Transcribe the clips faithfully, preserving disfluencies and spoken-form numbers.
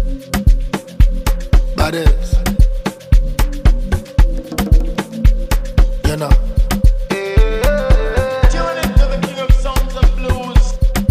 Baddest. You know. Tune into the king of sounds and blues.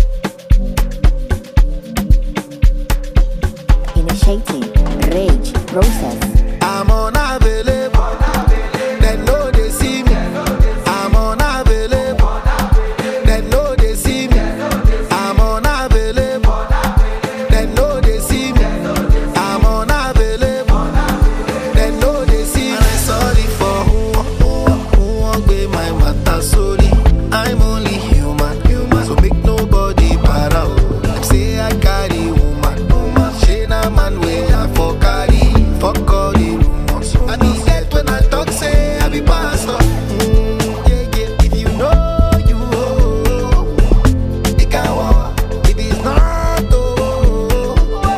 Initiating rage process. I'm unavailable. They know they see me. I'm unavailable. They know they see me. I'm unavailable. They know they see me. I'm unavailable. They know they see me. And I'm sorry for who, who, who won't be my matter. Sorry, I'm only human. Human. So make nobody para. Them say I carry woman. Woman. She na man way I for carry. Fuck all the rumors. I need that when I talk, say I be pastor. Mm, yeah, yeah. If you know, you oh, it can walk. If it's not, oh,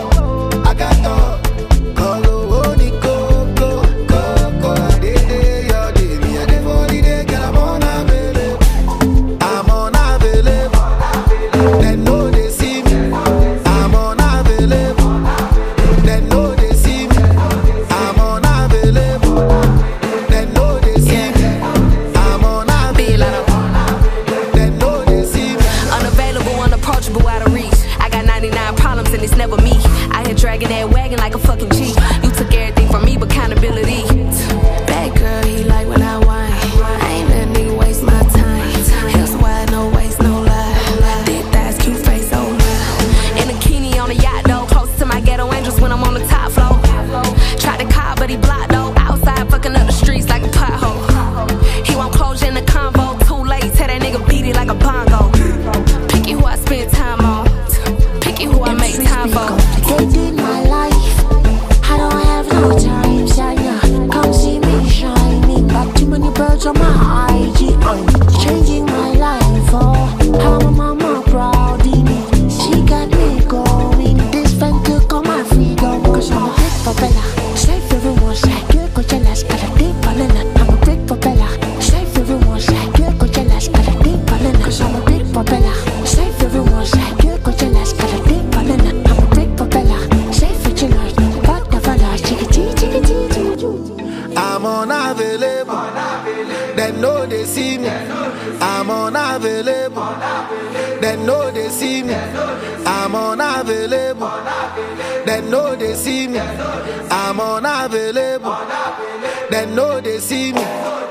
I got talk. Call oh, the coco, coco. They day, your day, me a day for the day, girl, I'm unavailable. I'm unavailable. They know they see me. I'm unavailable. They know they see me. I'm unavailable. They know they see me. I'm unavailable. They know they see me. Unavailable, unapproachable, out of reach. I got ninety-nine problems and it's never me. I here dragging that wagon like a fucking G. You took everything from me but accountability. Bad girl, he like when I whine. I ain't let a nigga waste my time. Heels wide, no waist, no lie. Thick thighs, cute face, oh my. In a bikini on a yacht though. Close to my ghetto angels when I'm on the top floor. Tried to call but he blocked though. Outside fucking up the streets like a pothole. He won't close in the convo. Too late, tell that nigga beat it like a bongo. Picky who I spend time on. Picky who I make time for. Complicated my life. I don't have no time, Shania. Come see me shining. Got too many birds on my I G. I'm changing my life. Oh, how my mama proud in me. She got me going. This fan took all my freedom. Cause I'm a big for Bella. Save everyone's like good, go jealous. Got a deep banana. I'm a big for Bella. Save everyone's like good, go jealous. Got a deep banana. Cause I'm a big for Bella. Save everyone's like good, go jealous. Got a deep banana. I'm a big for Bella. Save it, you know. But the fella, chickadee, chickadee, chickadee. I'm unavailable. They know they see me. I'm unavailable. They know they see me. I'm unavailable. They know they see me. I'm unavailable. They know they see me.